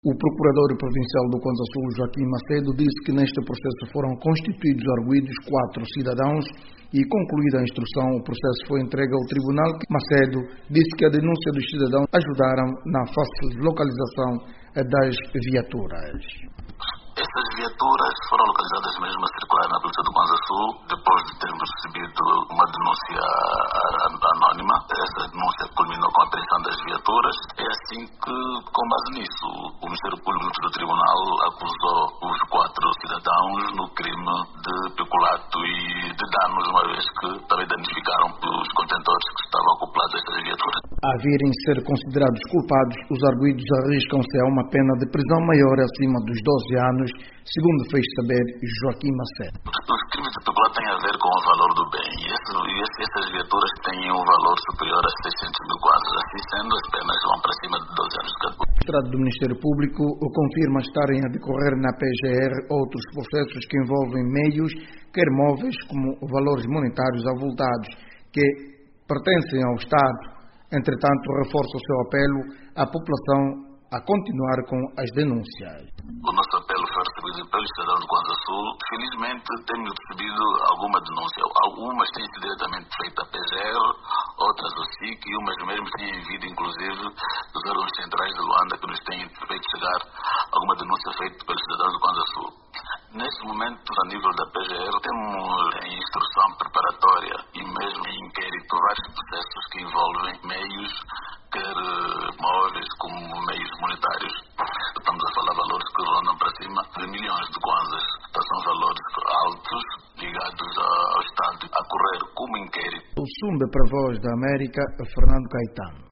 O procurador provincial do Kwanza Sul, Joaquim Macedo, disse que neste processo foram constituídos arguidos 4 cidadãos e, concluída a instrução, o processo foi entregue ao tribunal. Macedo disse que a denúncia dos cidadãos ajudaram na fácil localização das viaturas. Essas viaturas foram localizadas mesmo a circular na polícia do Kwanza Sul, depois de termos recebido uma denúncia anónima. Essa denúncia culminou com a apreensão das viaturas. É assim que, com base nisso, o Ministério Público do Tribunal acusou os 4 cidadãos no crime de peculato e de danos, uma vez que também danificaram os contentores que estavam acoplados a estas viaturas. A virem ser considerados culpados, os arguidos arriscam-se a uma pena de prisão maior acima dos 12 anos, segundo fez saber Joaquim Macedo. Os crimes de peculato têm a ver com o valor do bem e essas viaturas têm um valor superior a 600 mil quadros. Assim sendo, as penas vão para cima de 12 anos de cárcere. O magistrado do Ministério Público confirma estarem a decorrer na PGR outros processos que envolvem meios, quer móveis como valores monetários avultados, que pertencem ao Estado. Entretanto, reforça o seu apelo à população a continuar com as denúncias. O nosso apelo foi recebido pelos cidadãos do Kwanza Sul. Felizmente, temos recebido alguma denúncia. Algumas têm sido diretamente feitas à PGR, outras ao SIC e umas mesmo têm vindo, inclusive, dos órgãos centrais de Luanda, que nos têm feito chegar alguma denúncia feita pelos cidadãos do Kwanza Sul. Neste momento, a nível da PGR, temos em instrução preparatória e mesmo em inquérito vários processos que envolvem meios, quer móveis como meios monetários. Estamos a falar de valores que rondam para cima de milhões de kwanzas. Então, são valores altos ligados ao Estado a correr como inquérito. O Sumbe para a Voz da América, Fernando Caetano.